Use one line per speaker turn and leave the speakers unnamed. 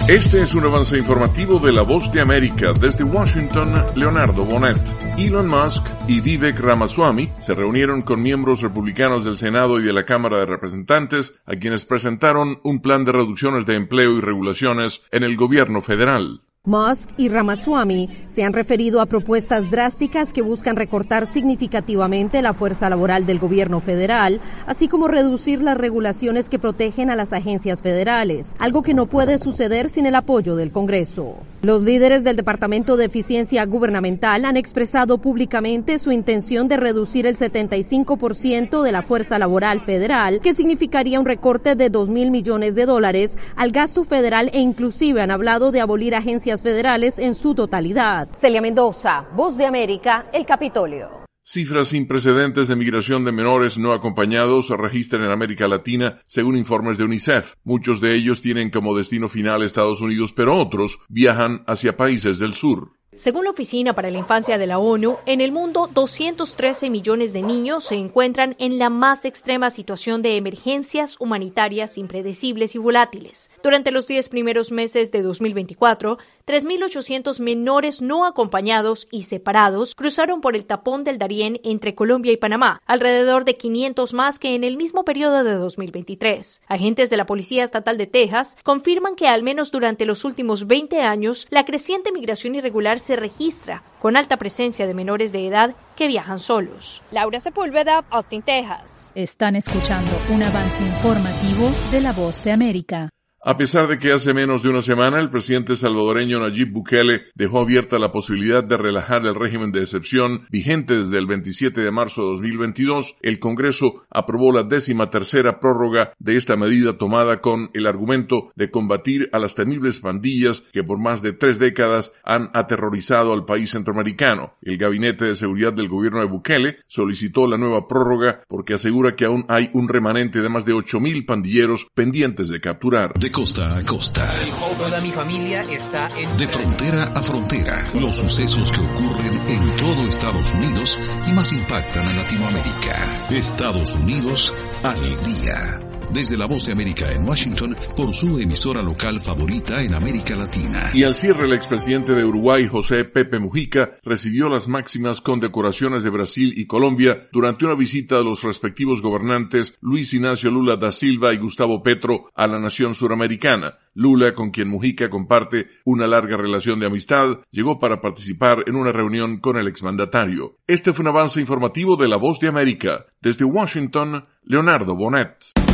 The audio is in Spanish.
Este es un avance informativo de La Voz de América. Desde Washington, Leonardo Bonet. Elon Musk y Vivek Ramaswamy se reunieron con miembros republicanos del Senado y de la Cámara de Representantes, a quienes presentaron un plan de reducciones de empleo y regulaciones en el gobierno federal.
Musk y Ramaswamy se han referido a propuestas drásticas que buscan recortar significativamente la fuerza laboral del gobierno federal, así como reducir las regulaciones que protegen a las agencias federales, algo que no puede suceder sin el apoyo del Congreso. Los líderes del Departamento de Eficiencia Gubernamental han expresado públicamente su intención de reducir el 75% de la fuerza laboral federal, que significaría un recorte de $2,000 millones al gasto federal, e inclusive han hablado de abolir agencias federales en su totalidad. Celia Mendoza, Voz de América, El Capitolio.
Cifras sin precedentes de migración de menores no acompañados se registran en América Latina, según informes de UNICEF. Muchos de ellos tienen como destino final Estados Unidos, pero otros viajan hacia países del sur.
Según la Oficina para la Infancia de la ONU, en el mundo 213 millones de niños se encuentran en la más extrema situación de emergencias humanitarias impredecibles y volátiles. Durante los 10 primeros meses de 2024, 3.800 menores no acompañados y separados cruzaron por el tapón del Darién entre Colombia y Panamá, alrededor de 500 más que en el mismo periodo de 2023. Agentes de la Policía Estatal de Texas confirman que al menos durante los últimos 20 años, la creciente migración irregular se registra con alta presencia de menores de edad que viajan solos. Laura Sepúlveda, Austin, Texas.
Están escuchando un avance informativo de La Voz de América.
A pesar de que hace menos de una semana el presidente salvadoreño Nayib Bukele dejó abierta la posibilidad de relajar el régimen de excepción vigente desde el 27 de marzo de 2022, el Congreso aprobó la 13ª prórroga de esta medida, tomada con el argumento de combatir a las temibles pandillas que por más de 3 décadas han aterrorizado al país centroamericano. El Gabinete de Seguridad del gobierno de Bukele solicitó la nueva prórroga porque asegura que aún hay un remanente de más de 8,000 pandilleros pendientes de capturar.
De costa a costa.
Toda mi familia está en...
De frontera a frontera. Los sucesos que ocurren en todo Estados Unidos y más impactan a Latinoamérica. Estados Unidos al día. Desde La Voz de América en Washington, por su emisora local favorita en América Latina.
Y al cierre, el expresidente de Uruguay, José Pepe Mujica, recibió las máximas condecoraciones de Brasil y Colombia durante una visita de los respectivos gobernantes Luis Ignacio Lula da Silva y Gustavo Petro a la nación suramericana. Lula, con quien Mujica comparte una larga relación de amistad, llegó para participar en una reunión con el exmandatario. Este fue un avance informativo de La Voz de América. Desde Washington, Leonardo Bonet.